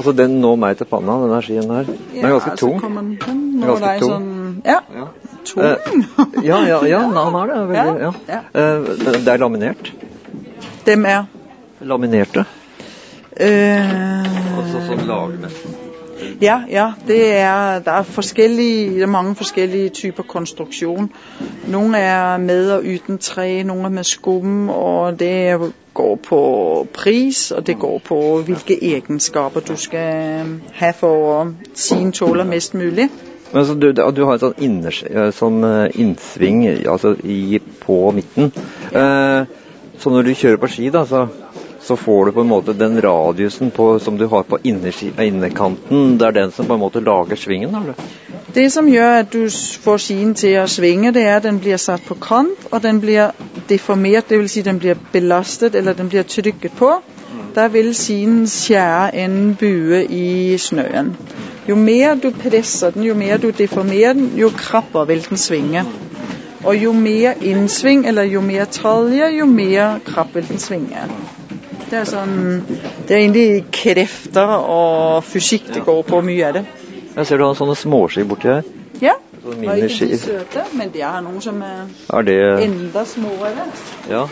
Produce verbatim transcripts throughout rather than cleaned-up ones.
Altså den når meg til panna, den her skien her. Den er ganske tung. Ja, så kommer den, den når deg sånn, ja, ja. Tung. Uh, ja, ja, ja, den er det, veldig, ja. ja. Uh, det er laminert. Dem er? Laminerte. Uh, altså sånn lagene. Ja, ja, det er, der er forskellige, det er mange forskellige typer konstruksjon. Nogle er med og uten træ, nogle er med skum, og det går på pris, og det går på hvilke egenskaper du skal have for at siden tåler mest mulig. Men så du, du har en sånn, inners, sånn innsving altså i, på midten. Eh, så når du kjører på ski, da, så, så får du på en måte den radiusen på, som du har på innerkanten, det er den som på en måte lager svingen, eller? Det som gjør at du får skien til å svinge, det er at den blir satt på kant, og den blir deformert, det vil si den blir belastet, eller den blir trykket på. Der vil skien skjære en bue i snøen. Jo mer du presser den, jo mer du deformerer den, jo krappere vil den svinge. Og jo mer innsving, eller jo mer talje, jo mer krapp vil den svinge. Det er sånn, det er egentlig krefter og fysikk det går på mye av det. Jeg ser du har sånne småski borti her. Ja, og ikke de søte, men det er noen som er, er det... enda små, eller? Ja.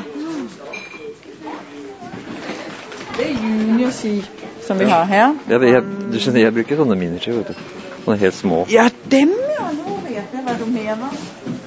Det er juniorski som vi har her. Jeg, jeg, du skjønner, jeg bruker sånne miniski, vet du. Sånne helt små. Ja, dem, ja. Nå vet jeg hva du mener.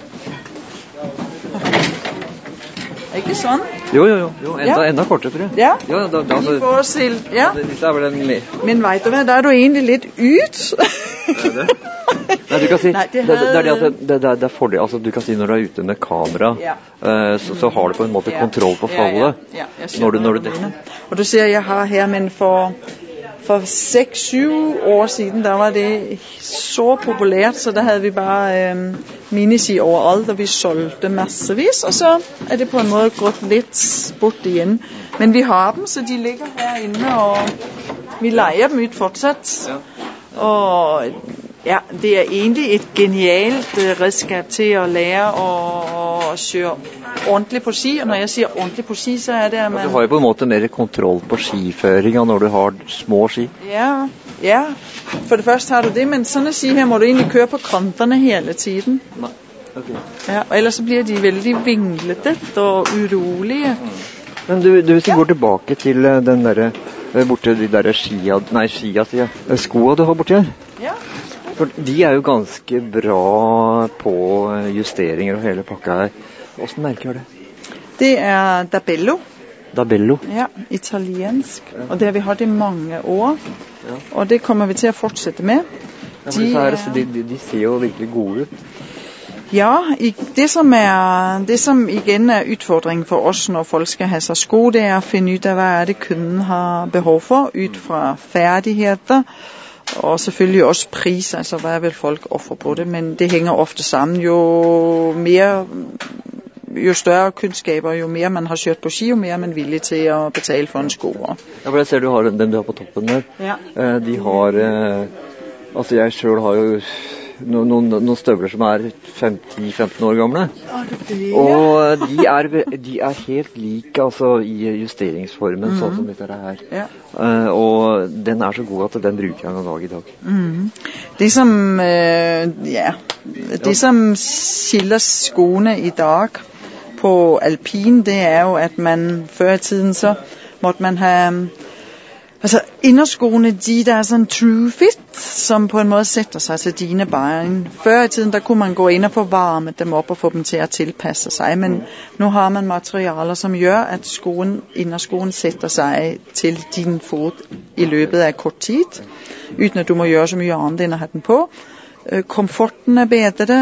Ikke sånn? Jo, jo, jo. jo enda, ja. enda kortere, tror jeg. Ja, ja da, da, altså, vi får se. Ja. Disse er vel en med. Men vet du hva, da er du egentlig litt ut. Er det? Nei, du kan si, Nei, det, det, det, er det, at det, det, det er fordel, altså du kan si når du er ute med kamera, ja. uh, så, så har du på en måte kontroll på fallet. Ja, ja. Ja, når du, når du og du ser, jeg har her, men for, for seks syv år siden, der var det så populært, så der havde vi bare um, miniski overalt, og vi solgte massevis, og så er det på en måde gått litt bort igjen. Men vi har dem, så de ligger her inne, og vi leger dem ut fortsatt. Ja. Og ja, det er egentlig et genialt redskap til å lære å, å kjøre ordentlig på ski, og når jeg sier ordentlig på ski, så er det at man... Du har jo på en måte mer kontroll på skiføringen når du har små ski. Ja, ja, for det første har du det, men sånne ski her må du egentlig køre på kanterne hele tiden. Nei, ok. Ja, og ellers så blir de veldig vinglete og urolige. Men du, du hvis du ja. går tilbake til den der, borte de der skia, nei skia, skia, skoa du har borte her. Ja. For de er jo ganske bra på justeringer og hele pakka her. Hvordan merker det? Det er Dabello. Dabello? Ja, italiensk. Ja. Og det har vi hatt i mange år. Ja. Og det kommer vi til å fortsette med. Ja, de, her, de, de, de ser jo virkelig gode ut. Ja, det som, er, det som igen er utfordringen for oss når folk skal have seg sko, det er å finne ut av hva er det kunden har behov for, ut fra ferdigheter, og selvfølgelig også pris, altså hva vil folk ofre på det, men det hænger ofte sammen. Jo mer, jo større kunnskaper, jo mer man har kjørt på ski, jo mer er man villig til å betale for en sko. Ja, for jeg ser du har den du har på toppen der. Ja. De har, altså jeg selv har jo noen, noen, noen støvler som er ti femten år gamle. Ja, det er. Og de er, de er helt like altså, i justeringsformen, mm-hmm. sånn som dette er her. Ja. Uh, og den er så god at den bruker jeg en dag i dag. Mm-hmm. Det som, uh, ja, det ja. som skiller skoene i dag på alpin, det er jo at man før i tiden så måtte man ha altså innerskoene, de der er sånn true fit, som på en måte setter seg til dine bein. Før i tiden, der kunne man gå inn og få varmet dem opp og få dem til å tilpasse seg, men nå har man materialer som gjør at skoen, innerskoen setter seg til din fot i løpet av kort tid, uten at du må gjøre så mye annet enn å ha den på. Komforten er bedre,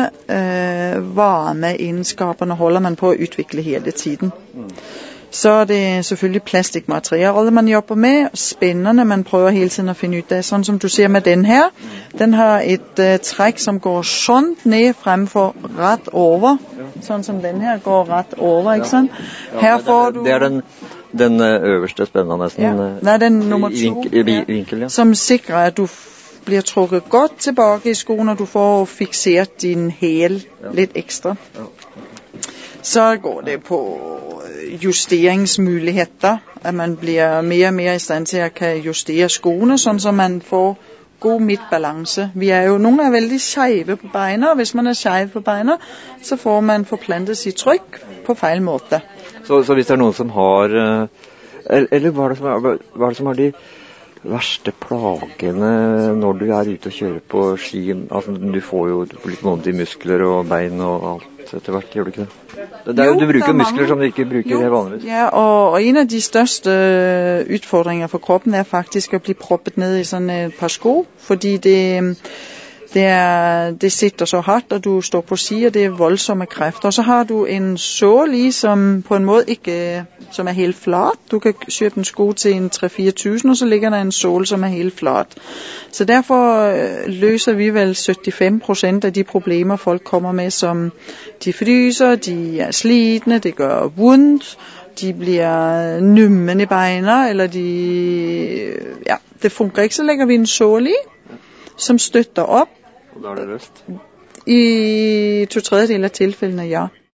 varmeegenskapene holder man på å utvikle hele tiden. Så er det selvfølgelig plastikkmateriale man jobber med, spennende, man prøver hele tiden å finne ut det. Sånn som du ser med den her, den har et uh, trekk som går sånn ned fremfor rett over, sånn som den her går rett over, ikke sant? Her får du... Det er den, den øverste spennende nesten. Ja. Nei, den nummer to, i vinkel, ja. Som sikrer at du blir trukket godt tilbake i skoen, og du får fiksert din hæl litt ekstra. så går det på justeringsmuligheder, at man bliver mere og mere i stand til at kan justere skoene, sådan så man får god midtbalance. Vi er jo, nogle er vældig skæve på beina, og hvis man er skæv på beina, så får man forplantet sit tryk på fejl måde. Så, så hvis det er noen som har, eller hva er det som er, hva er det som har de verste plagene når du er ute og kjører på ski? Altså, du får jo litt vondt i muskler og bein og alt etter hvert, gjør du ikke det? Det er jo, du bruker muskler som du ikke bruker jo, vanligvis. Ja, og, og en af de største udfordringer for kroppen er faktisk at blive proppet ned i sådan et par sko, fordi det, det, er, det sitter så hardt, og du står på ski, og det er voldsomme kræfter. Og så har du en sål i, som på en måde ikke, som er helt flat. Du kan købe en sko til en tre til fire tusind, og så ligger der en sål, som er helt flat. Så derfor løser vi vel syvoghalvfems procent af de problemer, folk kommer med, som de fryser, de er slidende, det gør ondt, de bliver nummen i beina, eller de, ja, det fungerer ikke, så lægger vi en sål i, som støtter op. Og da er det løst? I to tredjedel af tilfældene, ja.